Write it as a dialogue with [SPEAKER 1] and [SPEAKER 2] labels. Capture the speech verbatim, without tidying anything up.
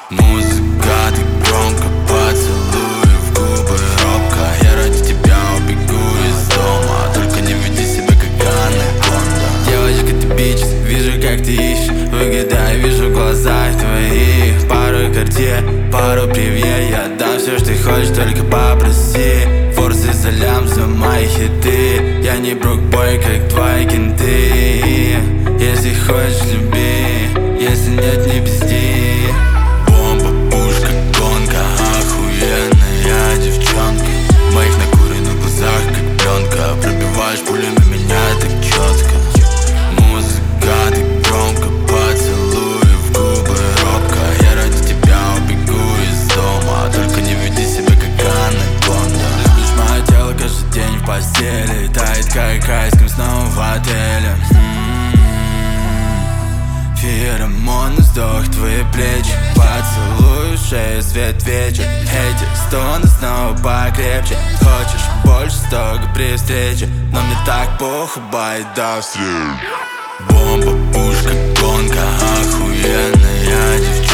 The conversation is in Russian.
[SPEAKER 1] Музыка, ты громко, поцелуй в губы робко. Я ради тебя убегу из дома, только не веди себя как анаконда. Девочка, ты бич, вижу, как ты ищешь, выгадаю, вижу в глазах твоих. Пару картье, пару привье, я дам все, что ты хочешь, только попроси. Форсы за лям, за мои хиты. Я не брокбой, как твои кенты. Если хочешь, люби, если нет, не пизди. Бомба, пушка, гонка, охуенная девчонка. В моих накуренных глазах, как пленка, пробиваешь пулями меня так четко. Музыка, ты громко, поцелуй в губы робко. Я ради тебя убегу из дома, только не веди себя как анаконда. Любишь мое тело каждый день в постели, тает как айскрим снова в отеле. Феромон, вздох, твои плечи, поцелуй шею, свет вечер. Эти стоны снова покрепче. Хочешь больше, строго при встрече, но мне так похуй, бай, до встречи. Бомба, пушка, гонка, охуенная девчонка.